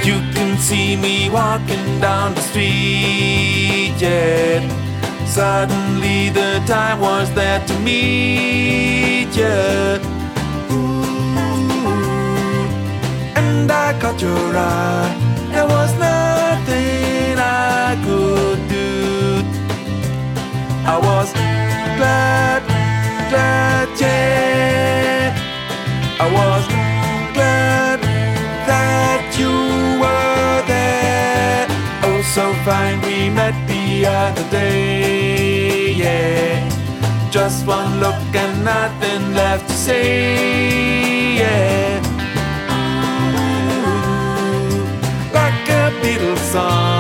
You can see me walking down the street, yeah. Suddenly the time was there to meet, yeah. And I caught your eye. There was nothing I could do. I was glad, yeah. I was glad that you were there. Oh, so fine, we met the other day, yeah. Just one look and nothing left to say, yeah. Like a Beatles song.